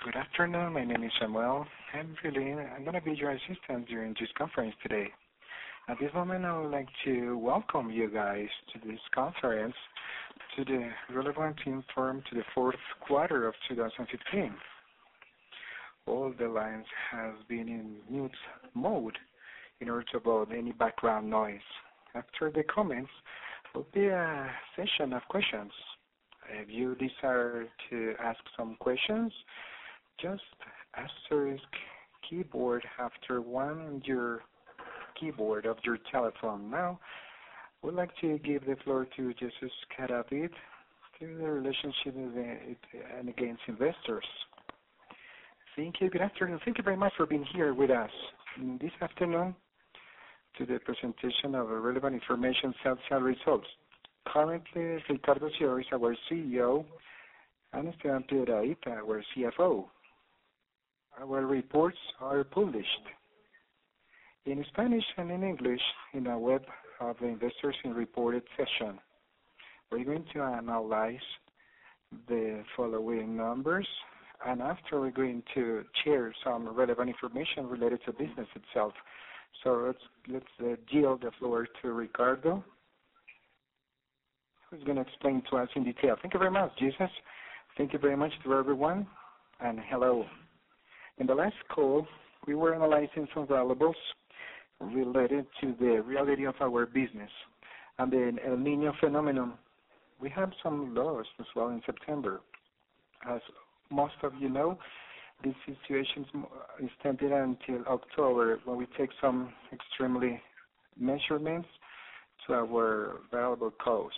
Good afternoon. My name is Samuel. I'm going to be your assistant during this conference today. At this moment, I would like to welcome you guys to this conference to the relevant inform to the fourth quarter of 2015. All the lines have been in mute mode in order to avoid any background noise. After the comments, will be a session of questions. If you desire to ask some questions, just asterisk keyboard after one on your keyboard of your telephone. Now, I would like to give the floor to Jesus Carabit to the relationship and against investors. Thank you. Good afternoon. Thank you very much for being here with us this afternoon to the presentation of relevant information sales results. Currently, Ricardo Sierra is our CEO and Esteban Piedrahita, our CFO. Our reports are published in Spanish and in English in the web of the Investors in Reported session. We're going to analyze the following numbers, and after we're going to share some relevant information related to business itself. So let's yield the floor to Ricardo, who's going to explain to us in detail. Thank you very much, Jesus. Thank you very much to everyone, and hello. In the last call, we were analyzing some variables related to the reality of our business and the El Niño phenomenon. We had some loss as well in September. As most of you know, this situation is extended until October, when we take some extremely measurements to our variable cost.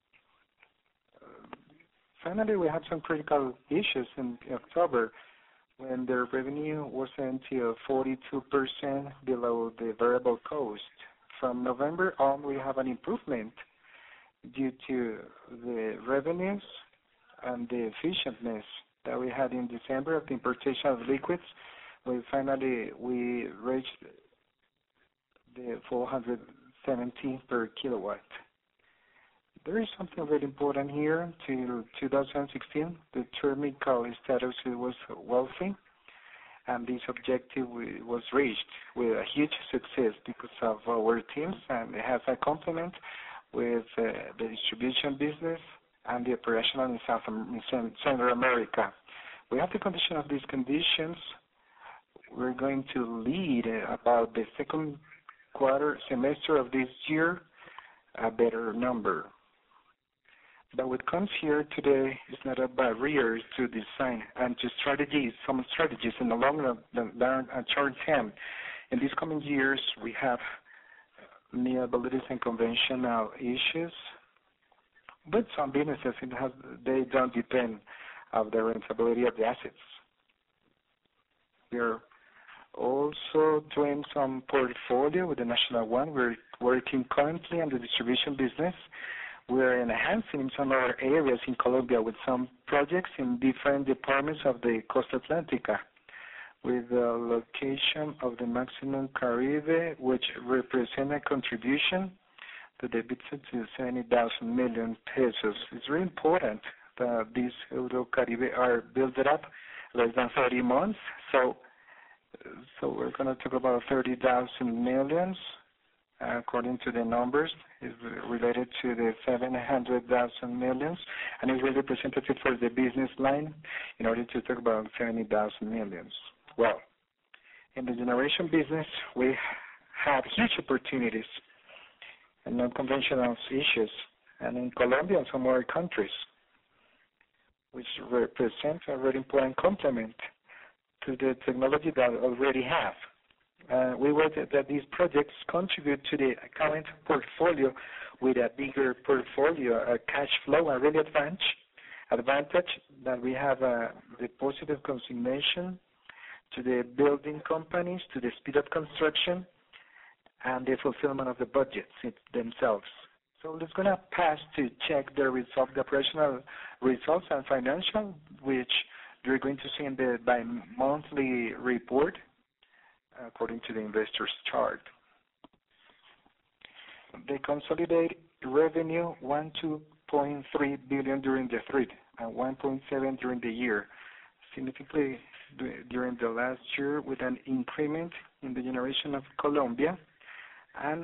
Finally, we had some critical issues in October when the revenue was until 42% below the variable cost. From November on, we have an improvement due to the revenues and the efficientness that we had in December of the importation of liquids. We reached the 417 per kilowatt. There is something very important here. Till 2016, the thermical status was wealthy, and this objective was reached with a huge success because of our teams, and it has a complement with the distribution business and the operational in Central America. We have the condition of these conditions. We're going to lead about the second semester of this year a better number. But what comes here today is not a barrier to design and to some strategies in the long run and short term. In these coming years, we have new abilities and conventional issues, but some businesses, they don't depend on the rentability of the assets. We are also doing some portfolio with the National One. We're working currently on the distribution business. We're enhancing in some other areas in Colombia with some projects in different departments of the Costa Atlantica, with the location of the Maximum Caribe, which represent a contribution to the EBITDA to 70,000 million pesos. It's very important that these Euro-Caribe are built up less than 30 months. So we're going to talk about 30,000 millions. According to the numbers, is related to the 700,000 millions, and is really representative for the business line in order to talk about 70,000 millions. Well, in the generation business, we have huge opportunities and non-conventional issues, and in Colombia and some other countries, which represent a very important complement to the technology that we already have. We want that these projects contribute to the current portfolio with a bigger portfolio, a cash flow, a really advantage that we have the positive consignation to the building companies, to the speed of construction, and the fulfillment of the budgets themselves. So let's going to pass to check the results, the operational results and financial, which you're going to see in the bi-monthly report, according to the investors chart. They consolidate revenue 1.2.3 billion during the third and 1.7 during the year. significantly during the last year with an increment in the generation of Colombia and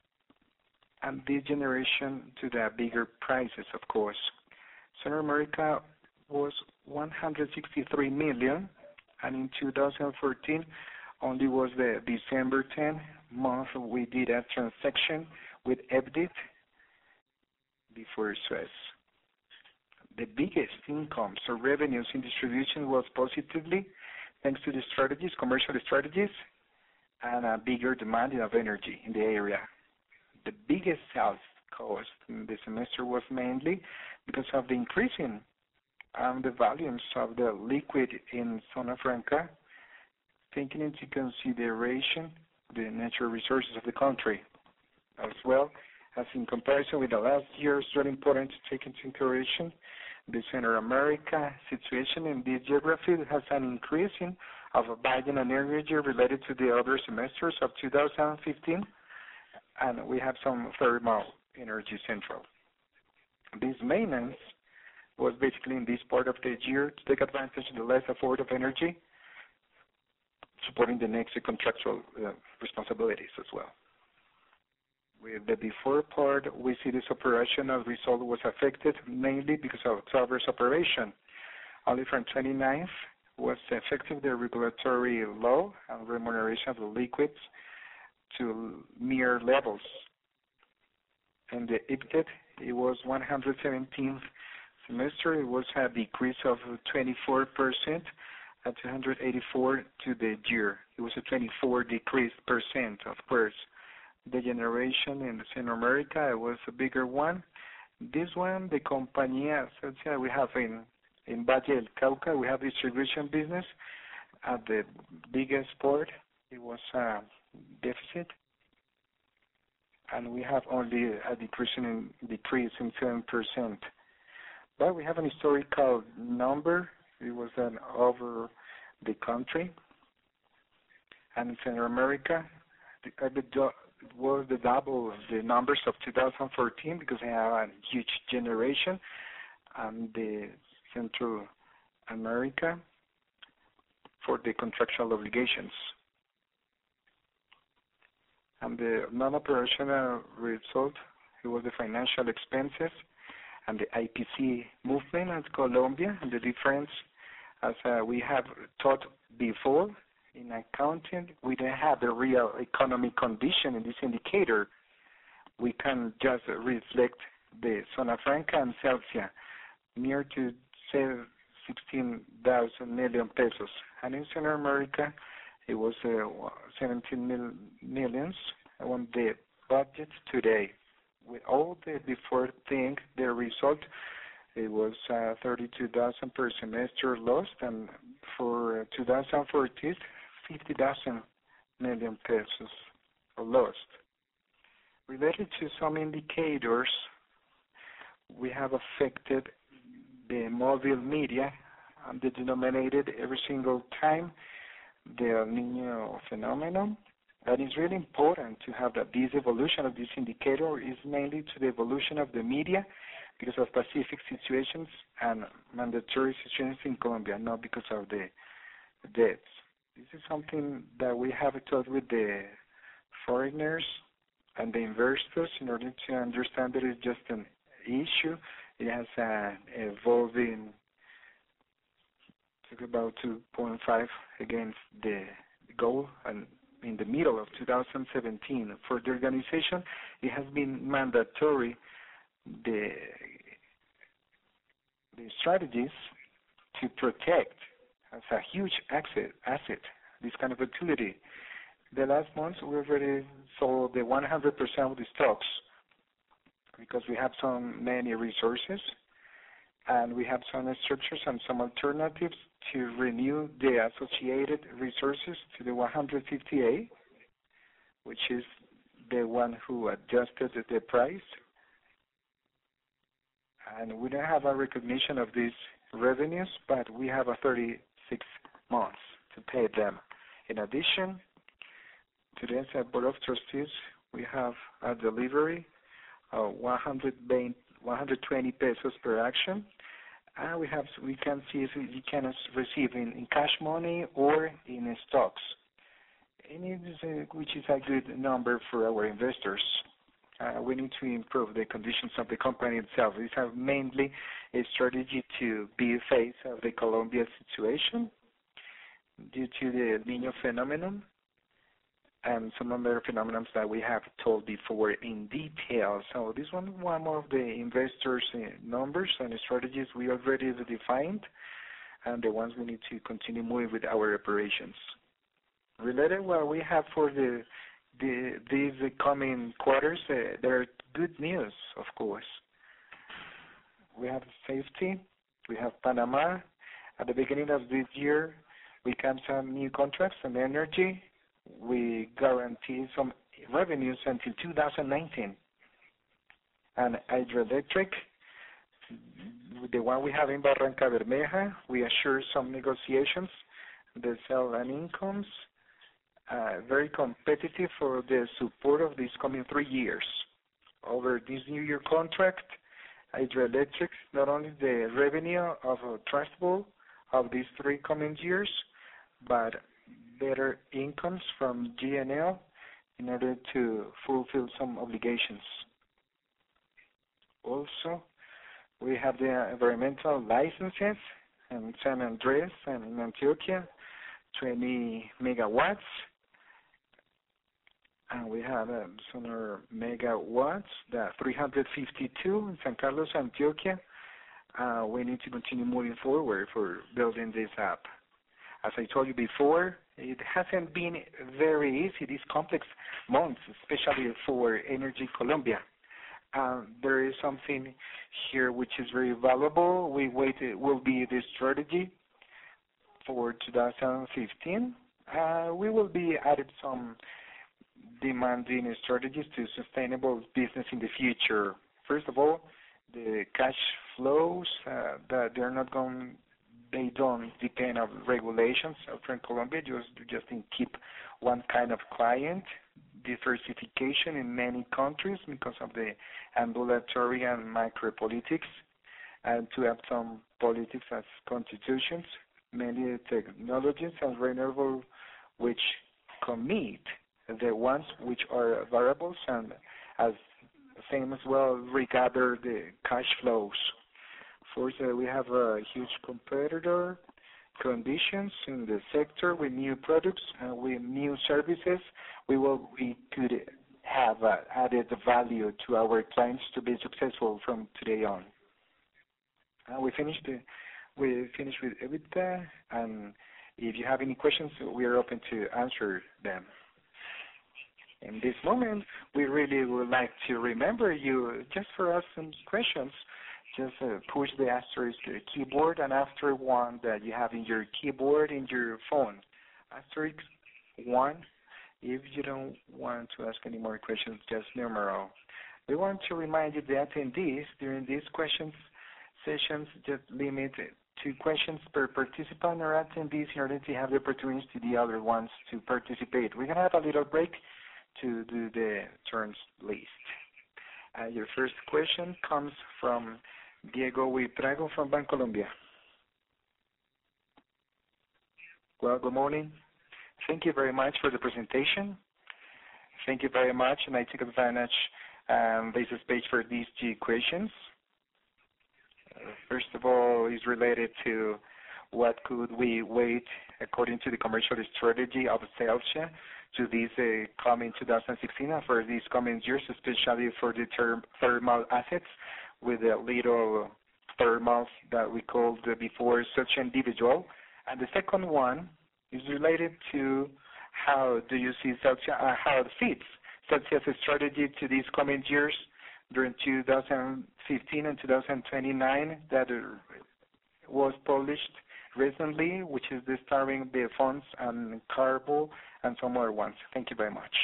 this generation to the bigger prices, of course. Central America was 163 million, and in 2014 only was the December 10 month we did a transaction with EBDIT before Suez. The biggest incomes or revenues in distribution was positively thanks to the strategies, commercial strategies, and a bigger demand of energy in the area. The biggest sales cost in the semester was mainly because of the increasing the volumes of the liquid in Zona Franca, taking into consideration the natural resources of the country, as well as in comparison with the last year. It's very important to take into consideration the Central America situation in this geography has an increasing of buying and energy related to the other semesters of 2015, and we have some thermal energy central. This maintenance was basically in this part of the year to take advantage of the less afford of energy, supporting the next contractual responsibilities as well. With the before part, we see this operational result was affected mainly because of Traverse operation. Only from 29th was effective the regulatory law and remuneration of the liquids to mere levels. And the EBITDA, it was 117th semester. It was a decrease of 24% at 284 to the year. It was a 24 decrease percent, of course. The generation in Central America, it was a bigger one. This one, the compañía, we have in Valle del Cauca, we have distribution business. At the biggest port, it was a deficit, and we have only a decrease in 7%. But we have an historical number. It was over the country, and in Central America, was the double of the numbers of 2014 because they have a huge generation, and the Central America for the contractual obligations. And the non-operational result, it was the financial expenses and the IPC movement at Colombia, and the difference, as we have taught before, in accounting, we don't have the real economic condition in this indicator. We can just reflect the Zona Franca and Celsia, near to 16,000 million pesos. And in Central America, it was 17 millions on the budget today. With all the before thing, the result, it was 32,000 per semester lost, and for 2014, 50,000 million pesos lost. Related to some indicators, we have affected the mobile media and the denominated every single time the El Niño phenomenon. And it's really important to have that this evolution of this indicator is mainly to the evolution of the media because of specific situations and mandatory situations in Colombia, not because of the deaths. This is something that we have talked with the foreigners and the investors in order to understand that it's just an issue. It has an evolving, about 2.5 against the goal, and in the middle of 2017. For the organization, it has been mandatory the strategies to protect as a huge asset, this kind of utility. The last months, we already sold the 100% of the stocks because we have so many resources, and we have some structures and some alternatives to renew the associated resources to the 150A, which is the one who adjusted the price. And we don't have a recognition of these revenues, but we have a 36 months to pay them. In addition, today's Board of Trustees, we have a delivery of 120 pesos per action, We can see if you can receive in cash money or in stocks, and which is a good number for our investors. We need to improve the conditions of the company itself. We have mainly a strategy to be face of the Colombia situation due to the El Niño phenomenon and some other phenomena that we have told before in detail. So this one more of the investors' numbers and strategies we already defined, and the ones we need to continue moving with our operations. Related what we have for these coming quarters, there are good news, of course. We have safety. We have Panama. At the beginning of this year, we got some new contracts on energy. We guarantee some revenues until 2019. And hydroelectric, the one we have in Barranca Bermeja, we assure some negotiations, the sale and incomes, very competitive for the support of these coming 3 years. Over this new year contract, hydroelectric, not only the revenue of Trustful of these 3 coming years, but better incomes from GNL in order to fulfill some obligations. Also, we have the environmental licenses in San Andres and in Antioquia, 20 megawatts. And we have solar megawatts, the 352 in San Carlos, Antioquia. We need to continue moving forward for building this up. As I told you before, it hasn't been very easy these complex months, especially for Energy Colombia. There is something here which is very valuable. Will be the strategy for 2015. We will be added some demanding strategies to sustainable business in the future. First of all, the cash flows that they don't depend on regulations from Colombia. Just keep one kind of client, diversification in many countries because of the ambulatory and micropolitics, and to have some politics as constitutions, many technologies and renewable which commit the ones which are variables and as same as well regather the cash flows. First, we have a huge competitor conditions in the sector with new products and with new services. We could have added value to our clients to be successful from today on. We finished with EBITDA, and if you have any questions, we are open to answer them. In this moment, we really would like to remember you, just for us some questions, just push the asterisk keyboard, and after one that you have in your keyboard in your phone, asterisk 1. If you don't want to ask any more questions, just numeral. We want to remind you the attendees during these questions sessions just limit 2 questions per participant or attendees in order to have the opportunity to the other ones to participate. We're going to have a little break to do the turns list. Your first question comes from Diego Huitrago from Bancolombia. Well, good morning. Thank you very much for the presentation. Thank you very much, and I take advantage this space for these 2 questions. First of all, is related to what could we wait according to the commercial strategy of Celsia to this coming 2016 and for these coming years, especially for the thermal assets with the little thermals that we called before such individual. And the second one is related to how do you see Celsia, how it fits Celsia's strategy to these coming years during 2015 and 2029 that was published recently, which is the starting the funds and Carbo and some other ones. Thank you very much.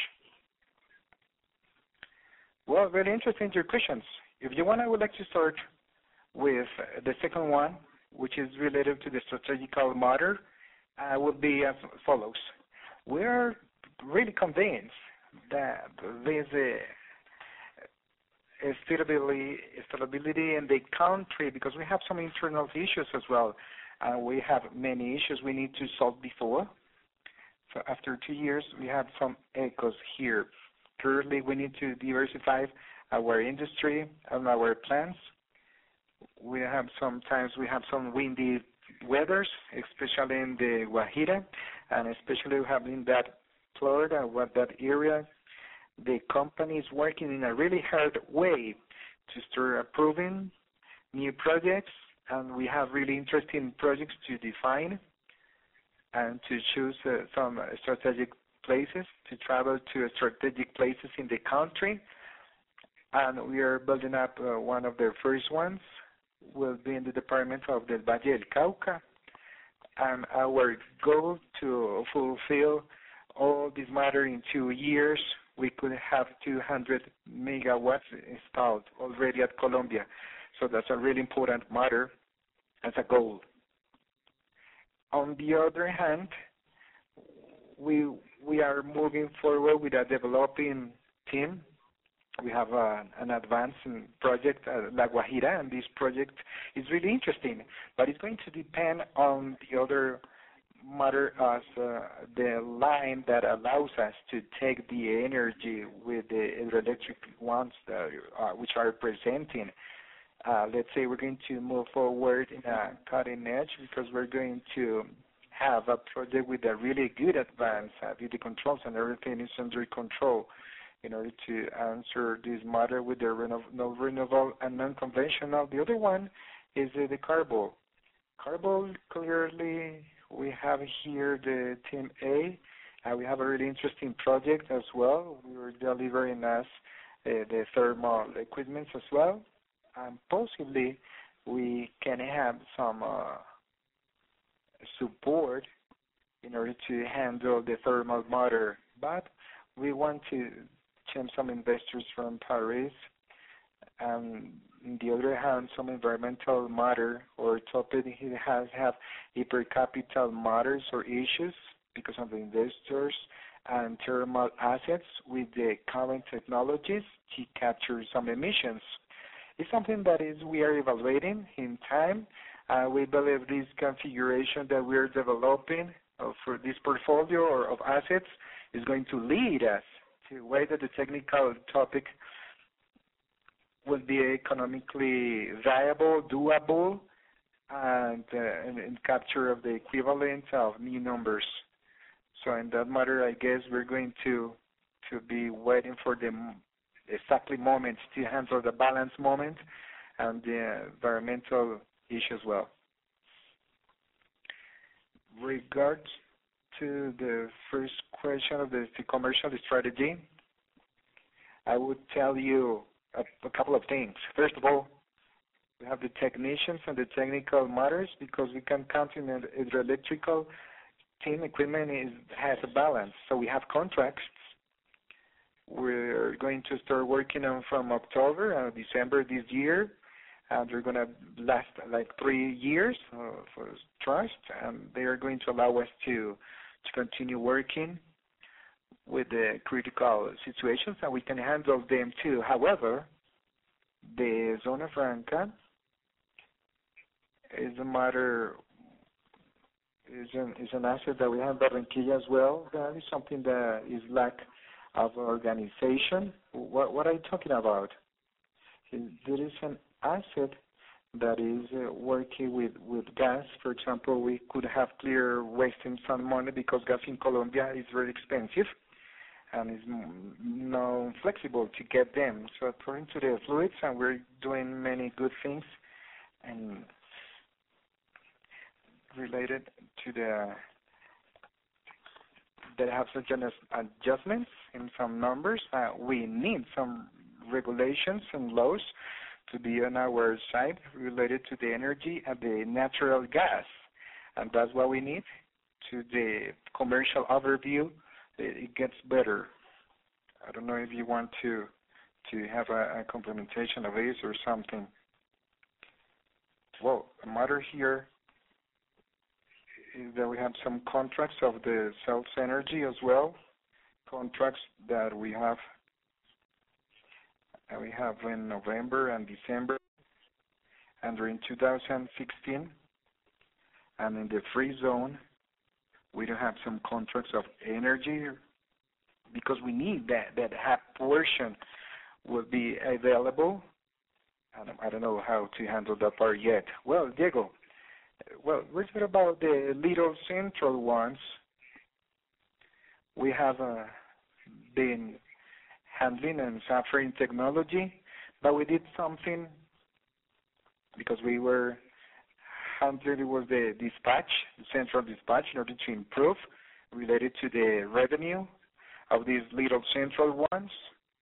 Well, very interesting your questions. If you want, I would like to start with the second one, which is related to the strategical matter. Would be as follows. We are really convinced that this stability in the country, because we have some internal issues as well. We have many issues we need to solve before. So after 2 years, we have some echoes here. Currently, we need to diversify our industry and our plants. Sometimes we have some windy weathers, especially in the Guajira, and especially we have in that Florida, that area. The company is working in a really hard way to start approving new projects, and we have really interesting projects to define and to choose some strategic places, to travel to strategic places in the country. And we are building up one of the first ones, will be in the department of the Valle del Cauca. And our goal to fulfill all this matter in 2 years, we could have 200 megawatts installed already at Colombia. So that's a really important matter as a goal. On the other hand, we are moving forward with a developing team. We have an advancing project, La Guajira, and this project is really interesting, but it's going to depend on the other matter as the line that allows us to take the energy with the hydroelectric ones that which are presenting. Let's say we're going to move forward in a cutting edge because we're going to have a project with a really good advance with the controls and everything is under control in order to answer this matter with the renewable and non-conventional. The other one is the Carbol. Carbol, clearly, we have here the Team A. We have a really interesting project as well. We were delivering us the thermal equipment as well. And possibly we can have some support in order to handle the thermal matter. But we want to change some investors from Paris. And on the other hand, some environmental matter or topic have hyper capital matters or issues because of the investors and thermal assets with the current technologies to capture some emissions. It's something that we are evaluating in time. We believe this configuration that we are developing for this portfolio or of assets is going to lead us to a way that the technical topic will be economically viable, doable, and capture of the equivalent of new numbers. So in that matter, I guess we're going to be waiting for the exactly moments to handle the balance moment and the environmental issue as well. Regards to the first question of the commercial strategy, I would tell you a couple of things. First of all, we have the technicians and the technical matters because we can count in the hydroelectrical team equipment has a balance. So we have contracts. We're going to start working on from October and December this year, and they're going to last like 3 years for trust, and they are going to allow us to continue working with the critical situations, and we can handle them too. However, the Zona Franca is a matter, is an asset that we have in Barranquilla as well. That is something that is lack of organization. What are you talking about? There is an asset that is working with gas. For example, we could have clear wasting some money because gas in Colombia is very expensive and is not flexible to get them. So according to the fluids, and we're doing many good things and related to that have such an adjustments in some numbers. We need some regulations and laws to be on our side related to the energy and the natural gas, and that's what we need. To the commercial overview, it gets better. I don't know if you want to have a complementation of this or something. Well, a matter here is that we have some contracts of the Cells Energy as well, contracts that we have we have in November and December, and during 2016, and in the free zone, we don't have some contracts of energy because we need that half portion will be available. I don't know how to handle that part yet. Well, Diego, well, what about the little central ones? We have been handling and suffering technology, but we did something because we were handling was the dispatch, the central dispatch, in order to improve related to the revenue of these little central ones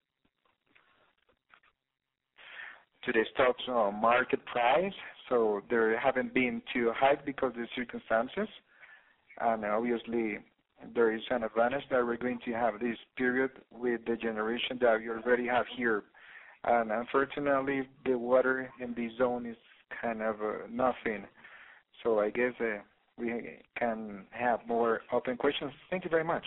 to the stocks market price. So there haven't been too high because of the circumstances, and obviously there is an advantage that we're going to have this period with the generation that we already have here. And unfortunately, the water in the zone is kind of nothing. So I guess we can have more open questions. Thank you very much.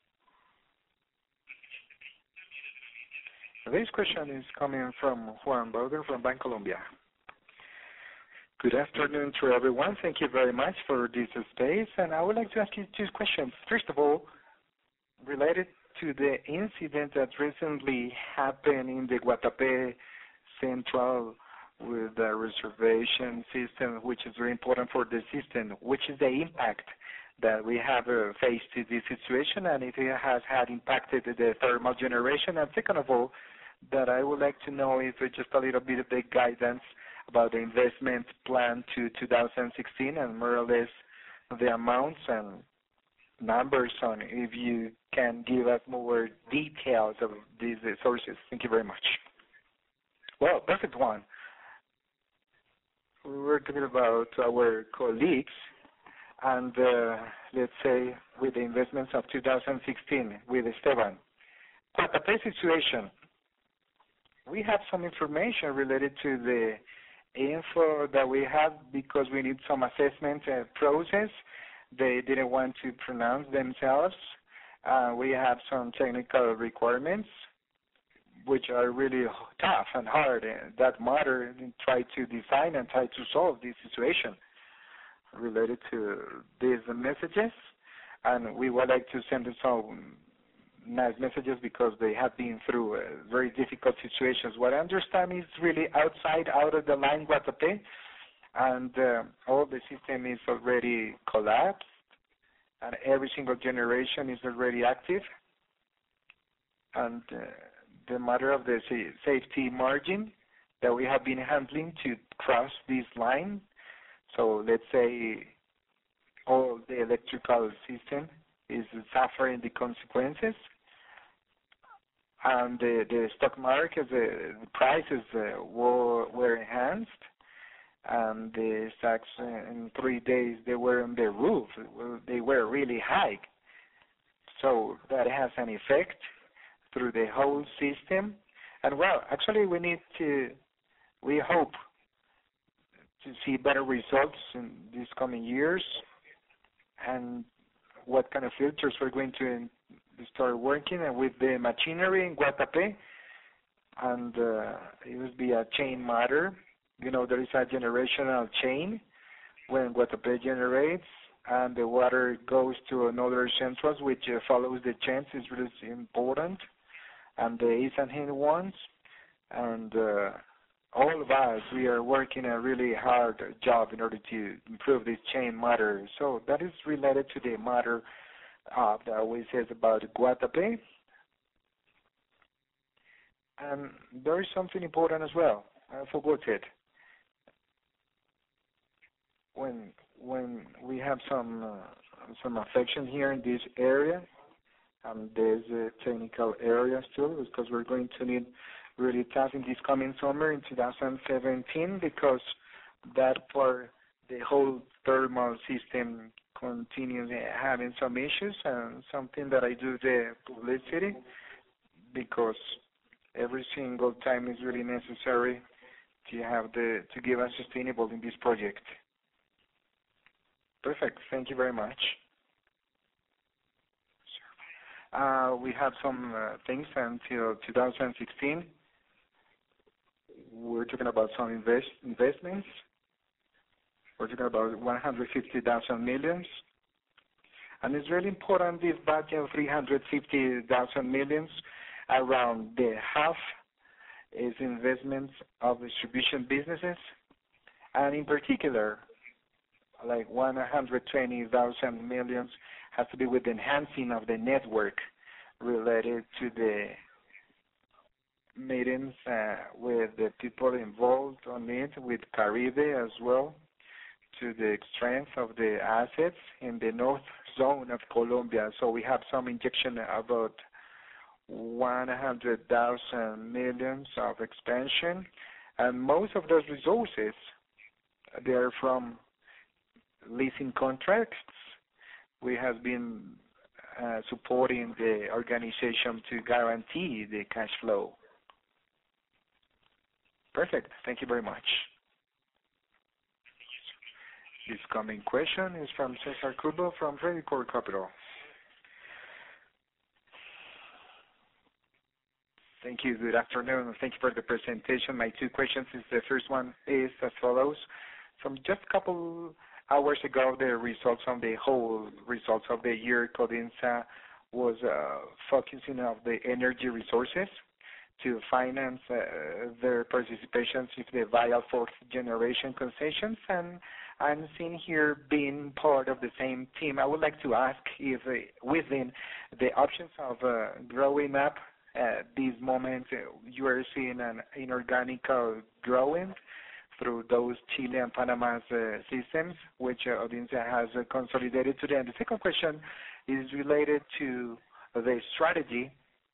This question is coming from Juan Bauder from Bancolombia. Good afternoon to everyone. Thank you very much for this space. And I would like to ask you two questions. First of all, related to the incident that recently happened in the Guatapé Central with the reservation system, which is very important for the system, which is the impact that we have faced in this situation, and if it has had impacted the thermal generation. And second of all, that I would like to know if just a little bit of the guidance about the investment plan to 2016 and more or less the amounts and numbers on if you can give us more details of these sources. Thank you very much. Well, perfect one. We were talking about our colleagues and let's say with the investments of 2016 with Esteban. Guatapé situation. We have some information related to the info that we have because we need some assessment process. They didn't want to pronounce themselves. We have some technical requirements which are really tough and hard that matter and try to design and try to solve this situation related to these messages. And we would like to send them some nice messages because they have been through very difficult situations. What I understand is really out of the line Guatapé, and all the system is already collapsed, and every single generation is already active. And the matter of the safety margin that we have been handling to cross this line. So let's say all the electrical system is suffering the consequences, and the stock market, the prices were enhanced, and the stocks in 3 days, they were on the roof. They were really high. So that has an effect through the whole system. And well, actually we hope to see better results in these coming years, and what kind of filters we're going to start working and with the machinery in Guatapé, and it will be a chain matter. You know, there is a generational chain when Guatapé generates and the water goes to another centrals which follows the chains is really important, and the east and hidden ones. And all of us, we are working a really hard job in order to improve this chain matter. So that is related to the matter that always says about Guatapé. And there is something important as well. I forgot it. When we have some affection here in this area, there's technical areas too, because we're going to need really tough in this coming summer in 2017, because that part, the whole thermal system continues having some issues, and something that I do the publicity, because every single time is really necessary to have to give us sustainable in this project. Perfect. Thank you very much. We have some things until 2016. we're talking about some investments. We're talking about 150,000 millions. And it's really important, this budget of 350,000 millions, around the half is investments of distribution businesses, and in particular, like 120,000 millions has to be with enhancing of the network related to the meetings with the people involved on it, with Caribe as well, to the strength of the assets in the north zone of Colombia. So we have some injection about 100,000 millions of expansion, and most of those resources, they are from leasing contracts. We have been supporting the organization to guarantee the cash flow. Perfect. Thank you very much. This coming question is from Cesar Cubo from Redditor Capital. Thank you. Good afternoon, and thank you for the presentation. My two questions is the first one is as follows. From just a couple hours ago, the results on the whole results of the year, Codensa was focusing on the energy resources to finance their participations with the vial fourth generation concessions, and I'm seeing here being part of the same team. I would like to ask if within the options of growing up at this moment, you are seeing an inorganic growing through those Chile and Panama systems, which Audiencia has consolidated today. And the second question is related to the strategy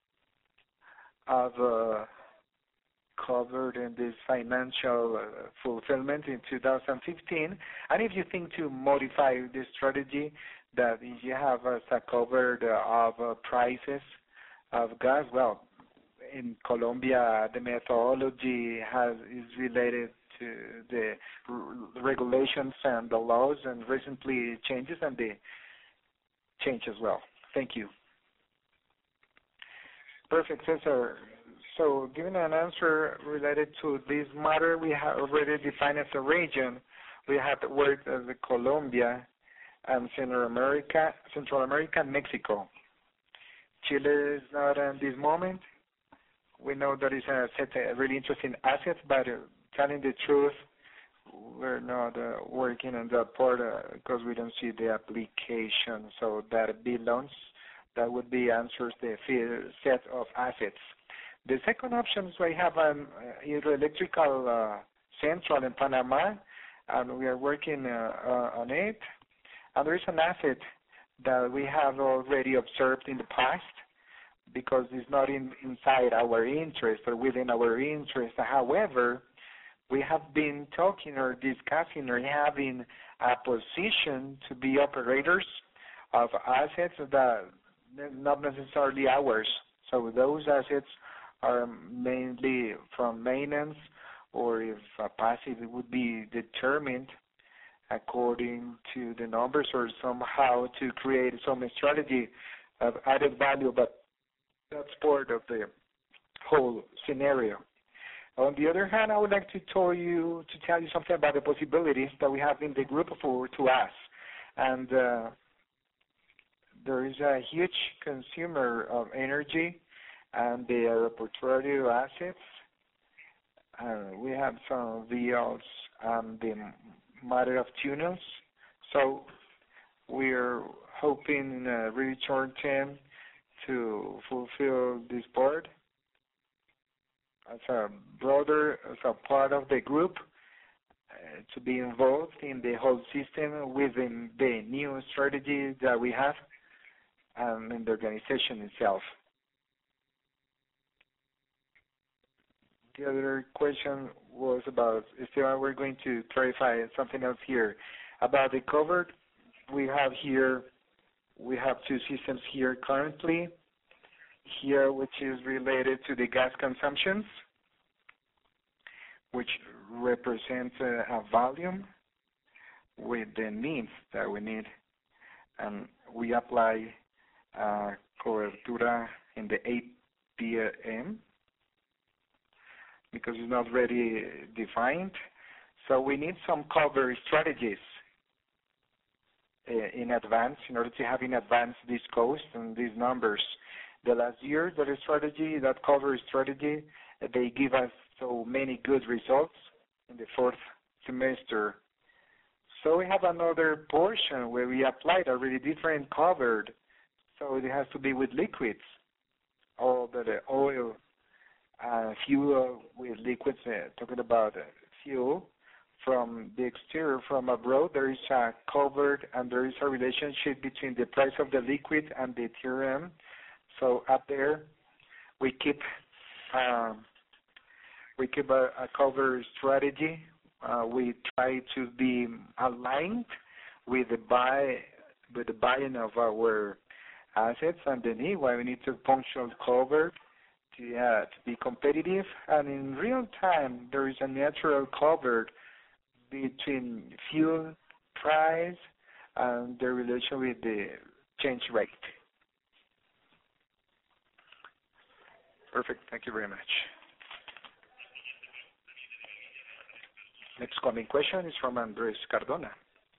of covered in this financial fulfillment in 2015, and if you think to modify this strategy that you have as a covered of prices of gas. Well, in Colombia, the methodology is related to the regulations and the laws, and recently changes, and they change as well. Thank you. Perfect, Cesar. So giving an answer related to this matter, we have already defined as a region. We have worked as Colombia and Central America, and Mexico. Chile is not in this moment. We know that it's a really interesting asset, but telling the truth, we're not working on that part because we don't see the application. So that belongs, that would be answers the set of assets. The second option is we have an hydroelectrical central in Panama, and we are working on it. And there is an asset that we have already observed in the past, because it's not inside our interest or within our interest. However, we have been talking or discussing or having a position to be operators of assets that not necessarily ours. So those assets are mainly from maintenance, or if passive, it would be determined according to the numbers, or somehow to create some strategy of added value, but that's part of the whole scenario. On the other hand, I would like to tell you something about the possibilities that we have in the group to us. And there is a huge consumer of energy and the portfolio assets. We have some VLs and the matter of tunnels. So we're hoping in a really short term to fulfill this part as a part of the group, to be involved in the whole system within the new strategy that we have and in the organization itself. The other question was about, Esteban, we're going to clarify something else here. About the covered, we have two systems here currently, here which is related to the gas consumptions, which represents a volume with the needs that we need. And we apply cobertura in the APM. because it's not really defined. So we need some cover strategies in advance in order to have in advance this cost and these numbers. The last year, that cover strategy, they give us so many good results in the fourth semester. So we have another portion where we applied already different covered. So it has to be with liquids, all the oil, fuel with liquids, talking about fuel from the exterior, from abroad. There is a covered, and there is a relationship between the price of the liquid and the TRM. So up there, we keep a cover strategy. We try to be aligned with the buying of our assets, and the need why we need to punctual cover to be competitive. And in real time, there is a natural cover between fuel price and the relation with the change rate. Perfect. Thank you very much. Next coming question is from Andres Cardona.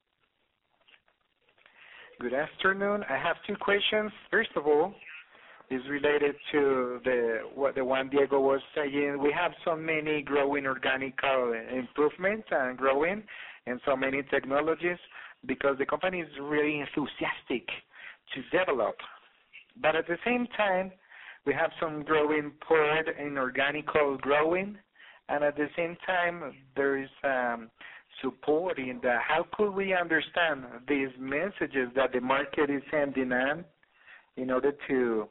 Good afternoon. I have two questions. First of all, is related to the one Diego was saying. We have so many growing organic improvements and growing, and so many technologies, because the company is really enthusiastic to develop. But at the same time, we have some growing part in organic growing, and at the same time, there is support in that. How could we understand these messages that the market is sending in order to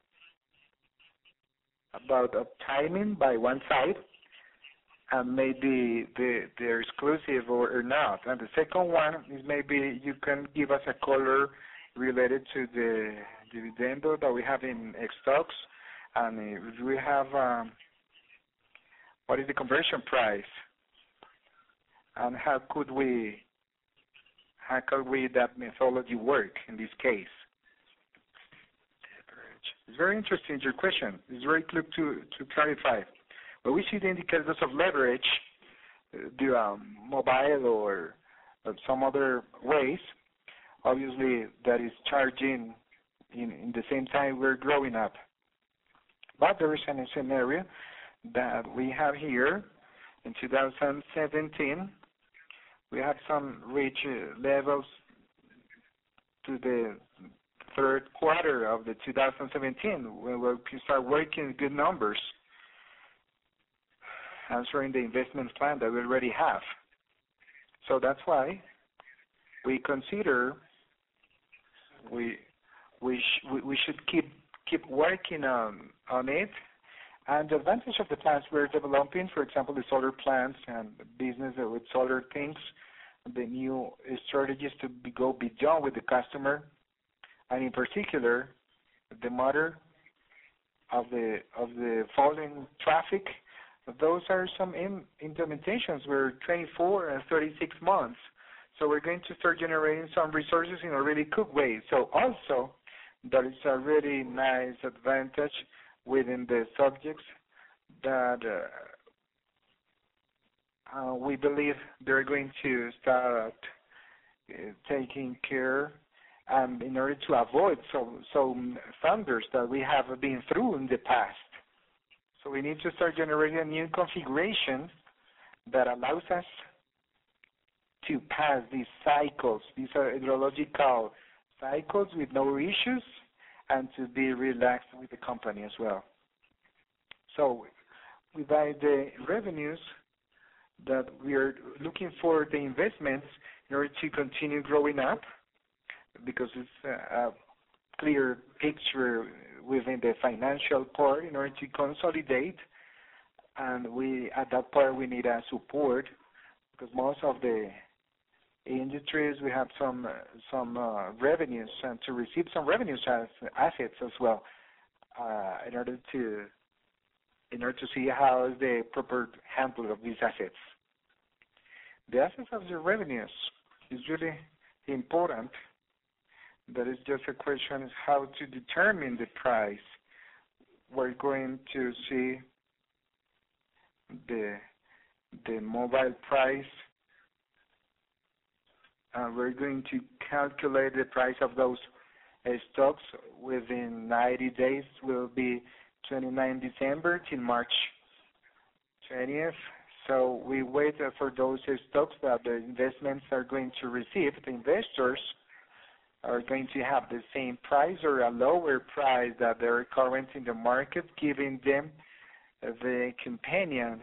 about timing by one side, and maybe they're exclusive or not? And the second one is maybe you can give us a color related to the dividend that we have in stocks, and if we have what is the conversion price, and how could that methodology work in this case? It's very interesting, your question. It's very clear to clarify. When we see the indicators of leverage, the mobile or some other ways, obviously that is charging in the same time we're growing up. But there is a scenario that we have here in 2017. We have some reach levels to the third quarter of the 2017 when we start working good numbers, answering the investment plan that we already have. So that's why we consider we should keep working on it. And the advantage of the plants we're developing, for example, the solar plants and business with solar things, the new strategies to go beyond with the customer, and in particular, the matter of the falling traffic. Those are some implementations. We're 24 and 36 months. So we're going to start generating some resources in a really quick way. So also, that is a really nice advantage within the subjects that we believe they're going to start taking care in order to avoid some thunders that we have been through in the past. So we need to start generating a new configuration that allows us to pass these cycles, these are hydrological cycles with no issues, and to be relaxed with the company as well. So without the revenues that we are looking for the investments in order to continue growing up, because it's a clear picture within the financial part in order to consolidate, and at that part we need a support, because most of the industries we have some revenues, and to receive some revenues as assets as well, in order to see how is the proper handling of these assets. The assets of the revenues is really important. That is just a question is how to determine the price. We're going to see the mobile price. We're going to calculate the price of those stocks within 90 days. Will be 29 December till March 20th. So we wait for those stocks that the investments are going to receive. The investors are going to have the same price or a lower price that they're current in the market, giving them the companion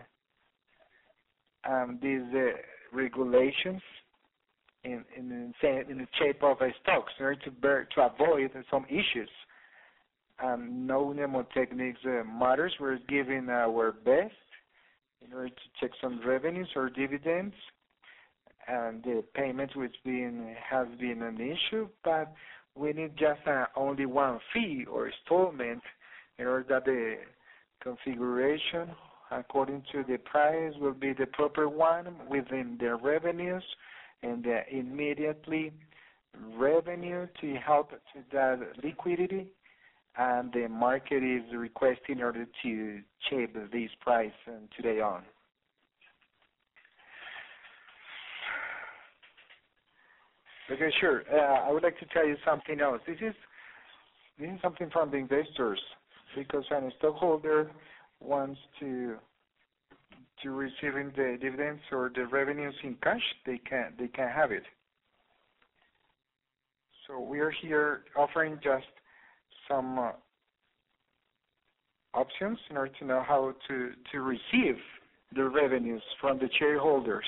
these regulations in the shape of stocks in order to avoid some issues. No mnemotechnics matters. We're giving our best in order to check some revenues or dividends, and the payment which has been an issue, but we need just only one fee or installment in order that the configuration according to the price will be the proper one within the revenues and immediately revenue to help to that liquidity, and the market is requesting in order to shape this price today on. Okay, sure. I would like to tell you something else. This is something from the investors, because a stockholder wants to receiving the dividends or the revenues in cash, they can have it. So we are here offering just some options in order to know how to receive the revenues from the shareholders.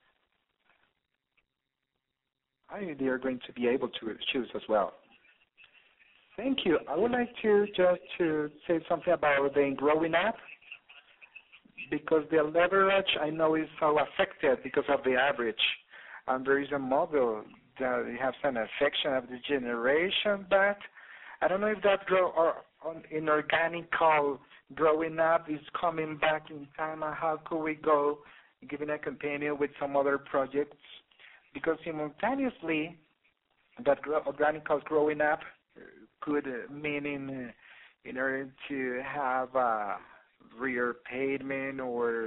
They are going to be able to choose as well. Thank you. I would like to say something about the growing up, because the leverage I know is so affected because of the average, and there is a model that has an affection of the generation, but I don't know if that in organical growing up is coming back in time, and how could we go giving a companion with some other projects, because simultaneously that organical growing up could mean in order to have a rear payment or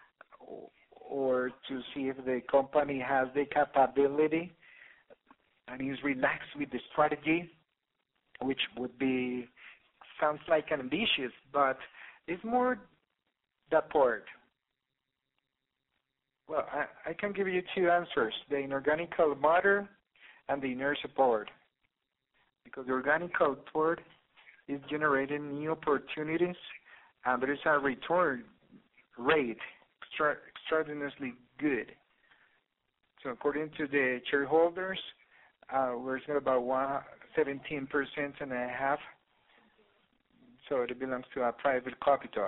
to see if the company has the capability and is relaxed with the strategy, which sounds like ambitious, but it's more that part. Well, I can give you two answers: the inorganic matter and the inner support. Because the organic part is generating new opportunities, and there is a return rate extraordinarily good. So according to the shareholders, we're at about 17.5%. So it belongs to a private capital.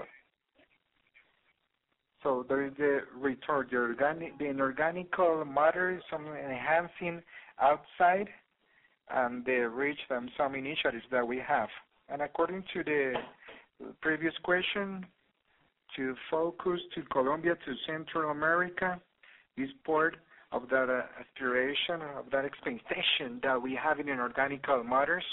So there is the return. The inorganic matter is some enhancing outside, and the reach and some initiatives that we have. And according to the previous question, to focus to Colombia, to Central America, is part of that aspiration, of that expectation that we have in inorganic matters,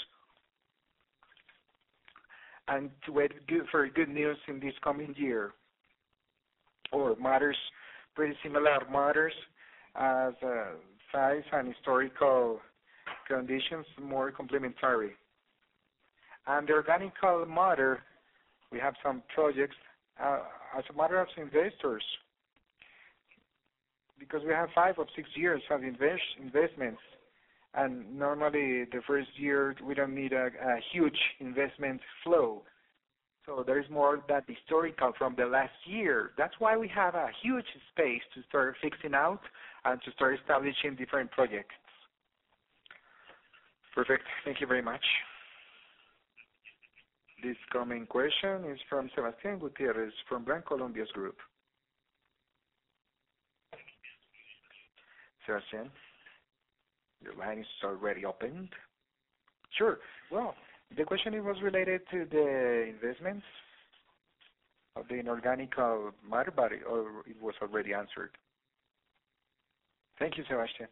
and to wait for good news in this coming year, or matters, pretty similar matters as size and historical conditions, more complementary. And the organic matter, we have some projects as a matter of investors, because we have 5 or 6 years of investments, and normally the first year we don't need a huge investment flow. So there is more that historical from the last year. That's why we have a huge space to start fixing out and to start establishing different projects. Perfect. Thank you very much. This coming question is from Sebastián Gutiérrez from Bancolombia Group. Sebastián, your line is already opened. Sure. Well, the question was related to the investments of the inorganic matter, but it was already answered. Thank you, Sebastián.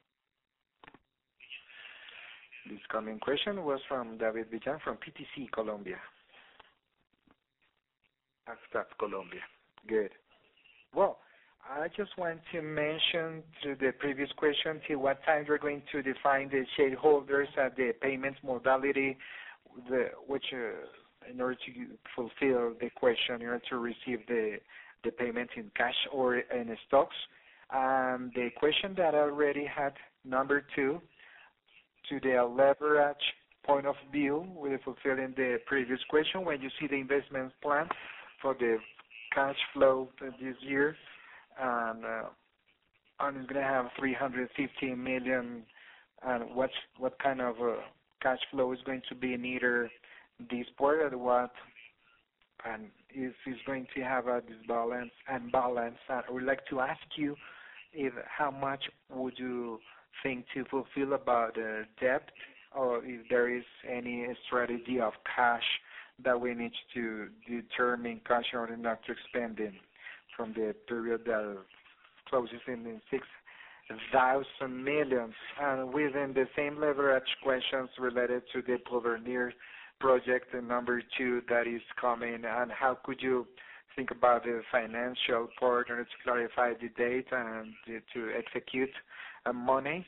This coming question was from David Villan from PTC Colombia. That's Colombia. Good. Well, I just want to mention to the previous question till what time you're going to define the shareholders and the payments modality, which in order to fulfill the question, in order to receive the payment in cash or in stocks. The question that I already had, number 2, to the leverage point of view, with fulfilling the previous question, when you see the investment plan for the cash flow this year, and I'm going to have 350 million, and what kind of cash flow is going to be in either this quarter, what, and if it's going to have a disbalance and balance. I would like to ask you how much would you think to fulfill about debt, or if there is any strategy of cash that we need to determine cash in order not to expend it from the period that closes in 6,000 million. And within the same leverage questions related to the Porvenir project, number 2, that is coming, and how could you think about the financial part in order to clarify the date and to execute money?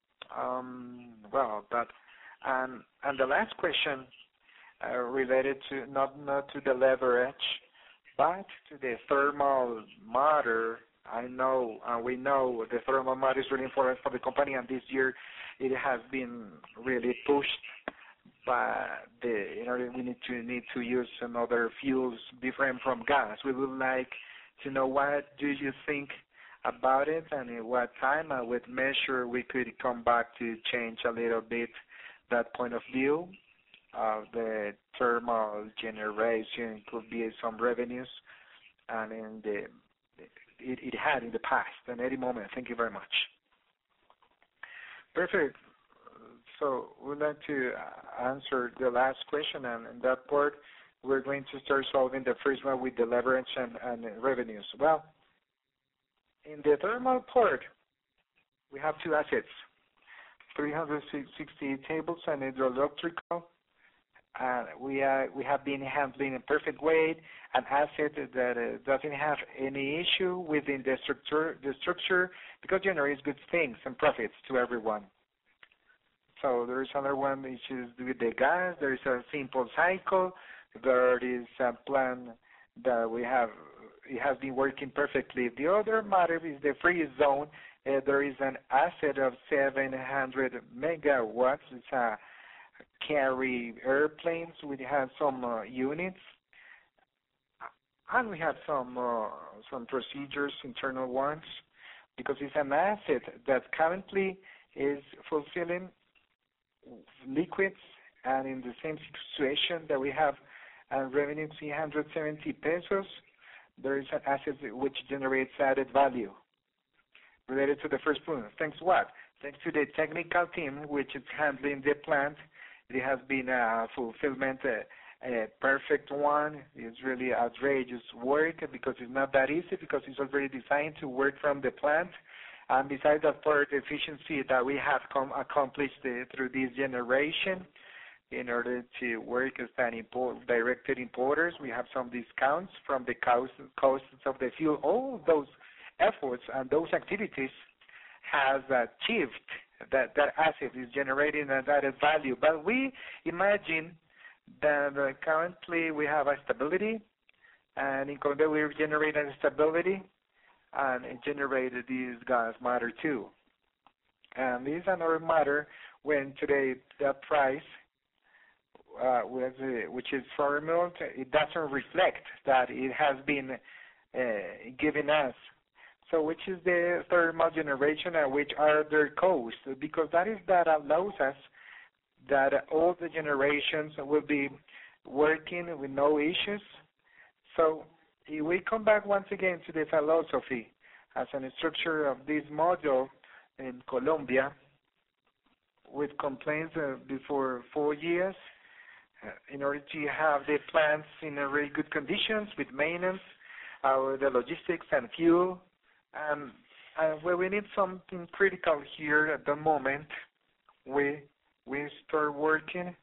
And the last question related to not to the leverage, but to the thermal matter. I know, we know the thermal matter is really important for the company, and this year it has been really pushed by we need to use some other fuels different from gas. We would like to know what do you think about it, and in what time and what measure we could come back to change a little bit that point of view of the thermal generation. Could be some revenues, and it had in the past and any moment. Thank you very much. Perfect. So we'd like to answer the last question, and in that part, we're going to start solving the first one with the leverage and revenues. Well, in the thermal part, we have 2 assets, 360 tables and hydroelectrical. We have been handling in perfect way an asset that doesn't have any issue within the structure because generates good things and profits to everyone. So there is another one which is with the gas. There is a simple cycle. There is a plan that we have. It has been working perfectly. The other matter is the free zone. There is an asset of 700 megawatts. It's a carry airplanes. We have some units, and we have some procedures, internal ones, because it's an asset that currently is fulfilling liquids, and in the same situation that we have revenue 370 pesos, there is an asset which generates added value related to the first point. Thanks what? Thanks to the technical team which is handling the plant. It has been a fulfillment, a perfect one. It's really outrageous work because it's not that easy, because it's already designed to work from the plant. And besides that part, efficiency that we have accomplished through this generation, in order to work as directed importers, we have some discounts from the costs of the fuel. All those efforts and those activities has achieved that asset is generating that added value. But we imagine that currently we have a stability, and in Colombia we generate a stability, and it generated this gas matter too. And this is another matter when today the price, which is formula, it doesn't reflect that it has been given us. So which is the thermal generation and which are their costs? Because that allows us that all the generations will be working with no issues. So if we come back once again to the philosophy as a structure of this module in Colombia, with complaints before 4 years, in order to have the plants in a really good conditions with maintenance, the logistics and fuel. Where we need something critical here at the moment, we start working,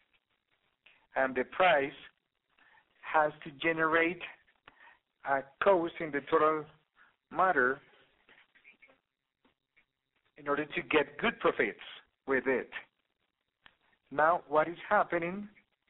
and the price has to generate a cost in the total matter in order to get good profits with it. Now, what is happening?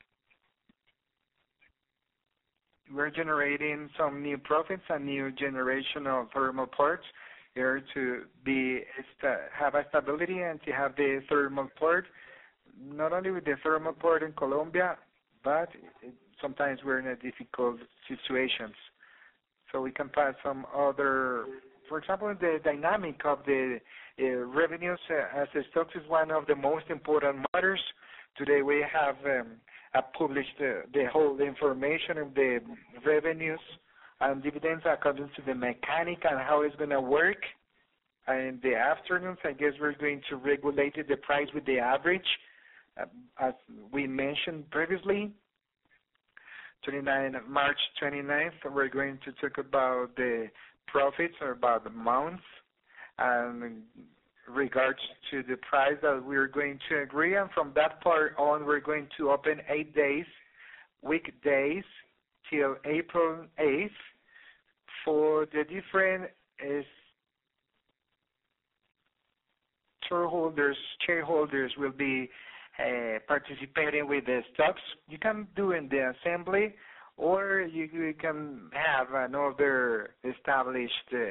We're generating some new profits, a new generation of thermal parts here to have a stability and to have the thermal port, not only with the thermal port in Colombia, but sometimes we're in a difficult situations. So we can pass some other, for example, the dynamic of the revenues as the stocks is one of the most important matters. Today we have published the whole information of the revenues and dividends according to the mechanic and how it's going to work. And in the afternoons, I guess we're going to regulate the price with the average, as we mentioned previously. March 29th, we're going to talk about the profits or about the amounts and regards to the price that we're going to agree. And from that part on, we're going to open 8 days, weekdays, till April 8th for the different shareholders will be participating with the stocks. You can do in the assembly, or you can have another established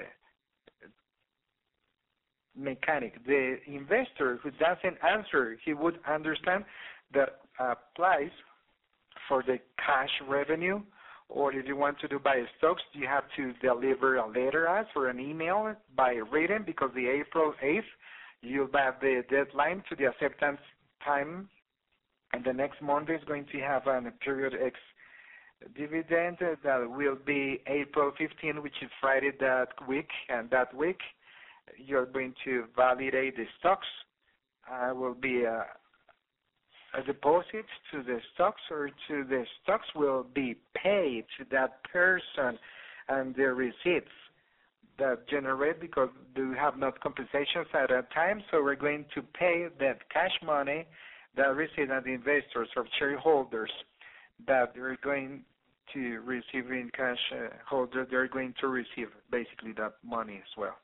mechanic. The investor who doesn't answer, he would understand that applies for the cash revenue, or if you want to do by stocks, you have to deliver a letter us or an email by written, because the April 8th, you'll have the deadline to the acceptance time, and the next Monday is going to have a period X dividend that will be April 15, which is Friday that week, and that week you're going to validate the stocks. Will be a deposit to the stocks, or to the stocks will be paid to that person, and the receipts that generate, because we have not compensations at that time, so we're going to pay that cash money that receive the investors or shareholders that they're going to receive in cash holder, they're going to receive basically that money as well.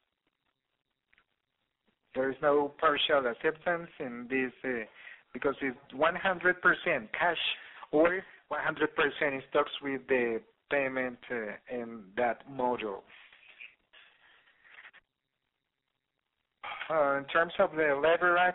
There is no partial acceptance in this because it's 100% cash or 100% in stocks with the payment in that model. In terms of the leverage,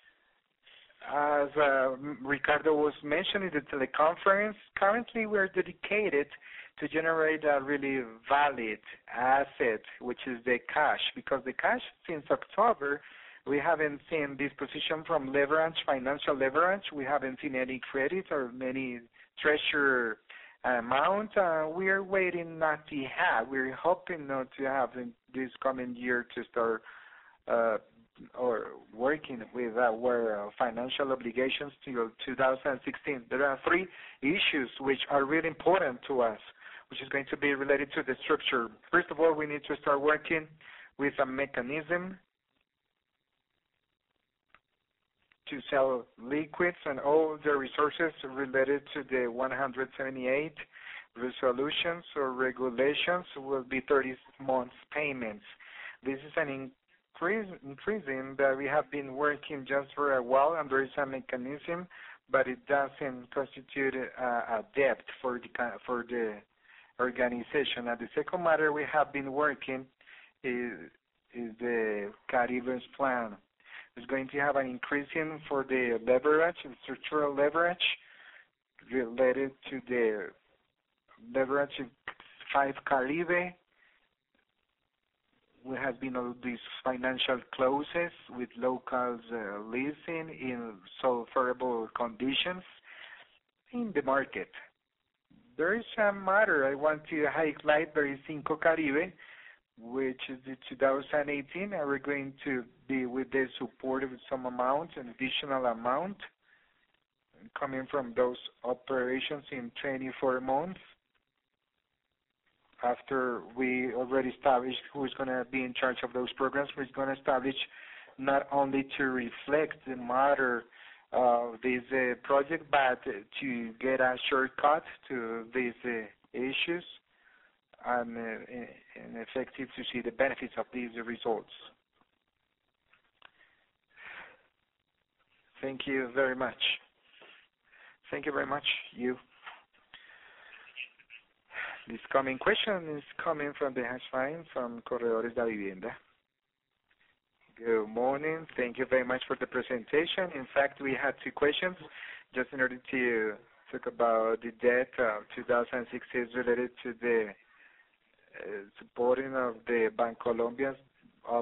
as Ricardo was mentioning in the teleconference, currently we're dedicated to generate a really valid asset, which is the cash, because the cash since October, we haven't seen this position from leverage, financial leverage. We haven't seen any credit or many treasure amount. We are waiting not to have. We're hoping not to have in this coming year to start or working with our financial obligations till 2016. There are 3 issues which are really important to us, which is going to be related to the structure. First of all, we need to start working with a mechanism to sell liquids and all the resources related to the 178 resolutions or regulations will be 30 months payments. This is an increasing that we have been working just for a while, and there is a mechanism, but it doesn't constitute a debt for the organization. And the second matter we have been working is the Caribe's plan. It's going to have an increasing for the leverage, structural leverage, related to the leverage in 5 Caribe. We have been all these financial clauses with locals leasing in so favorable conditions in the market. There is a matter I want to highlight. There is Cinco Caribe, which is the 2018, and we're going to be with the support of some amount, an additional amount, coming from those operations in 24 months. After we already established who is going to be in charge of those programs, we're going to establish not only to reflect the matter of this project, but to get a shortcut to these issues and effective to see the benefits of these results. Thank you very much. Thank you very much, you. This coming question is coming from the hashline from Corredores de la Vivienda. Good morning. Thank you very much for the presentation. In fact, we had two questions just in order to talk about the debt of 2016 related to the supporting of the Bancolombia of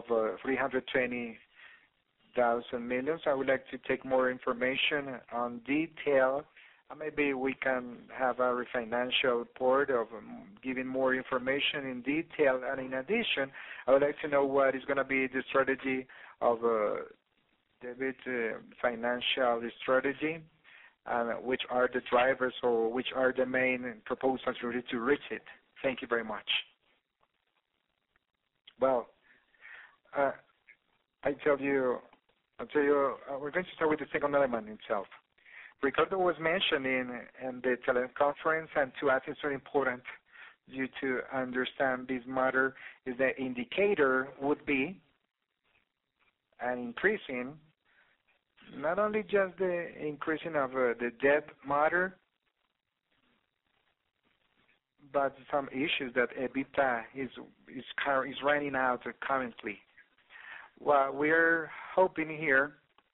320,000 million. I would like to take more information on detail. Maybe we can have a financial report of giving more information in detail. And in addition, I would like to know what is going to be the strategy of debit financial strategy, and which are the drivers or which are the main proposals related to reach it. Thank you very much. Well, I'll tell you, we're going to start with the second element itself. Ricardo was mentioning in the teleconference, and to us it's very important you to understand this matter, is the indicator would be an increasing, not only just the increasing of the debt matter, but some issues that EBITDA is running out currently. What we're hoping here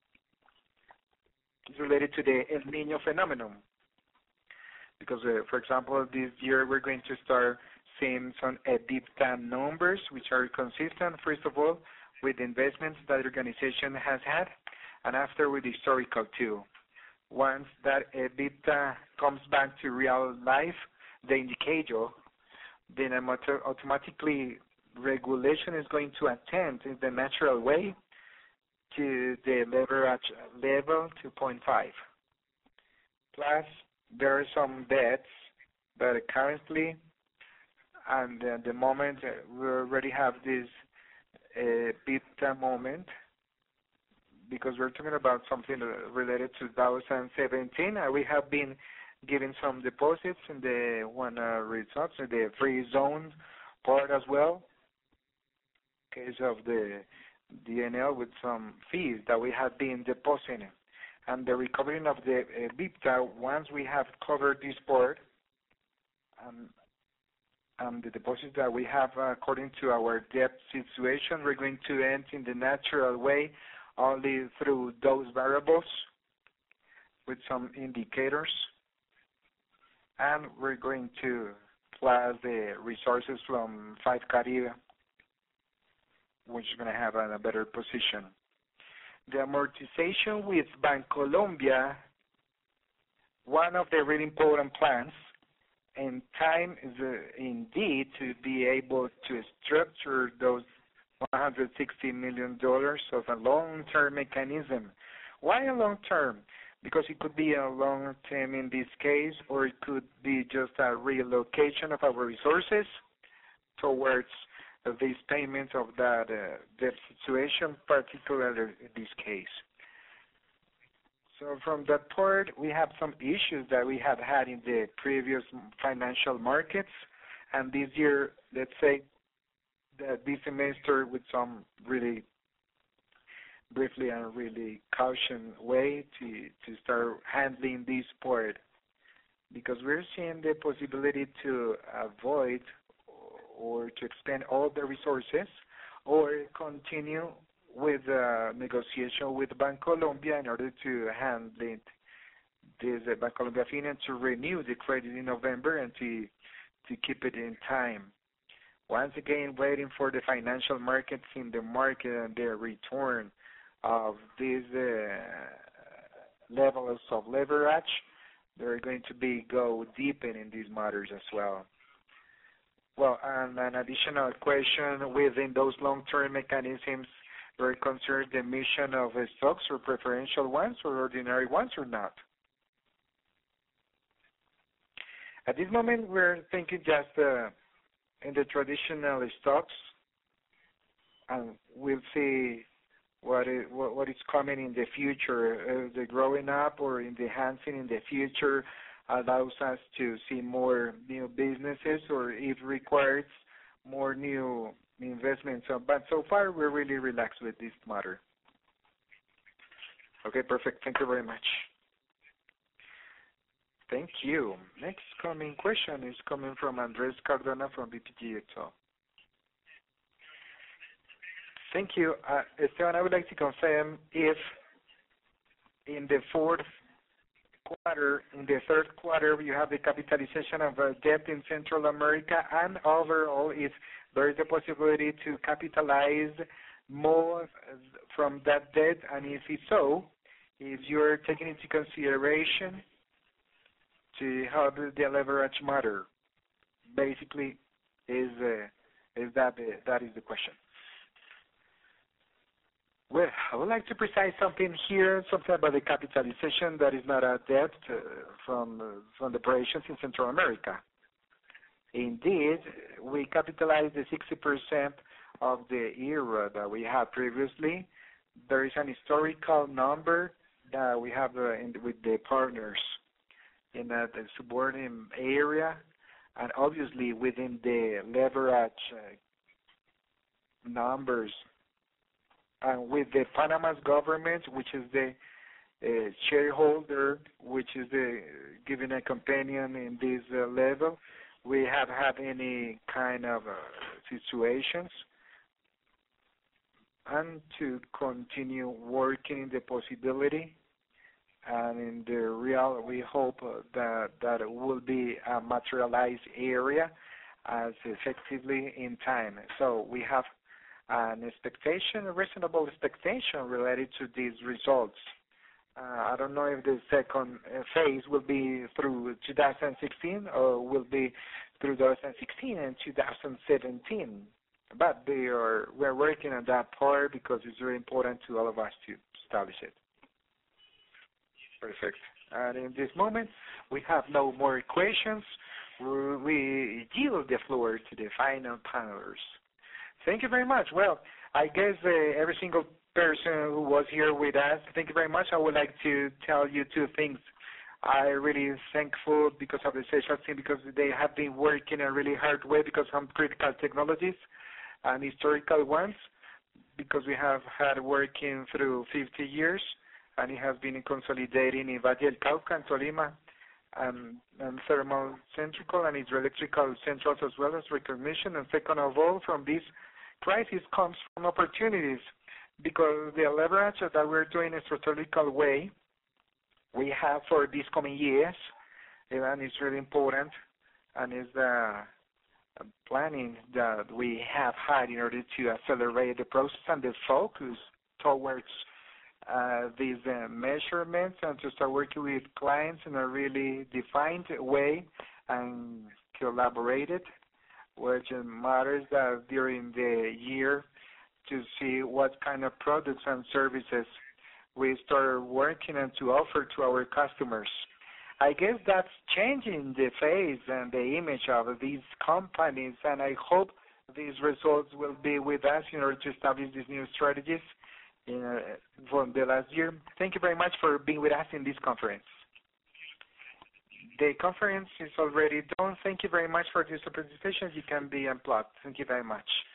is related to the El Niño phenomenon. Because, for example, this year we're going to start seeing some EBITDA numbers which are consistent, first of all, with the investments that the organization has had, and after with the historical too. Once that EBITDA comes back to real life, the indicator, then automatically regulation is going to attend in the natural way to the leverage level 2.5. Plus, there are some debts that currently, and at the moment, we already have this EBITDA moment, because we're talking about something related to 2017, and we have been giving some deposits in the one results, in the free zone part as well, in case of the DNL with some fees that we have been depositing. And the recovering of the EBITDA, once we have covered this part, the deposits that we have according to our debt situation, we're going to end in the natural way only through those variables with some indicators. And we're going to plus the resources from 5Caribe, which is going to have a better position. The amortization with Bancolombia, one of the really important plans, and time is indeed to be able to structure those $160 million of a long-term mechanism. Why a long-term? Because it could be a long-term in this case, or it could be just a relocation of our resources towards these payments of that debt situation, particularly in this case. So from that part, we have some issues that we have had in the previous financial markets, and this year, let's say, that this semester with some really briefly and really caution way to start handling this part, because we're seeing the possibility to avoid or to expend all the resources or continue with negotiation with Bancolombia in order to handle this Bancolombia Finance to renew the credit in November and to keep it in time. Once again, waiting for the financial markets in the market and their return of these levels of leverage, they're going to go deep in these matters as well. Well, and an additional question, within those long-term mechanisms, are considered the emission of stocks or preferential ones or ordinary ones or not? At this moment, we're thinking just in the traditional stocks, and we'll see what is coming in the future, the growing up or enhancing in the future allows us to see more new businesses, or it requires more new investments. But so far, we're really relaxed with this matter. Okay, perfect. Thank you very much. Thank you. Next coming question is coming from Andres Cardona from BTG Pactual. Thank you. Esteban, I would like to confirm if in the fourth quarter, in the third quarter, you have the capitalization of debt in Central America, and overall, if there is a possibility to capitalize more from that debt, and if it's so, if you're taking into consideration to how the leverage matter. Basically, that is the question. Well, I would like to precise something here, something about the capitalization that is not a debt from the operations in Central America. Indeed, we capitalized the 60% of the era that we had previously. There is an historical number that we have with the partners in the subordinate area, and obviously within the leverage numbers. And with the Panama's government, which is the shareholder, which is giving a companion in this level, we have had any kind of situations. And to continue working the possibility, and in the real, we hope that it will be a materialized area as effectively in time. So we have an expectation, a reasonable expectation related to these results. I don't know if the second phase will be through 2016 or will be through 2016 and 2017. But we're working on that part because it's very important to all of us to establish it. Perfect. And in this moment, we have no more questions. We yield the floor to the final panelists. Thank you very much. Well, I guess every single person who was here with us, thank you very much. I would like to tell you two things. I'm really thankful because of the social team, because they have been working in a really hard way because of critical technologies and historical ones, because we have had working through 50 years, and it has been consolidating in Valle del Cauca and Tolima, and thermal central and hydroelectrical centrals, as well as recognition. And second of all, from this crisis comes from opportunities, because the leverage that we're doing in a strategical way we have for these coming years, and it's really important, and is the planning that we have had in order to accelerate the process and the focus towards these measurements, and to start working with clients in a really defined way and collaborated, which matters that during the year to see what kind of products and services we start working and to offer to our customers. I guess that's changing the face and the image of these companies, and I hope these results will be with us in order to establish these new strategies from the last year. Thank you very much for being with us in this conference. The conference is already done. Thank you very much for this participation. You can be unplugged. Thank you very much.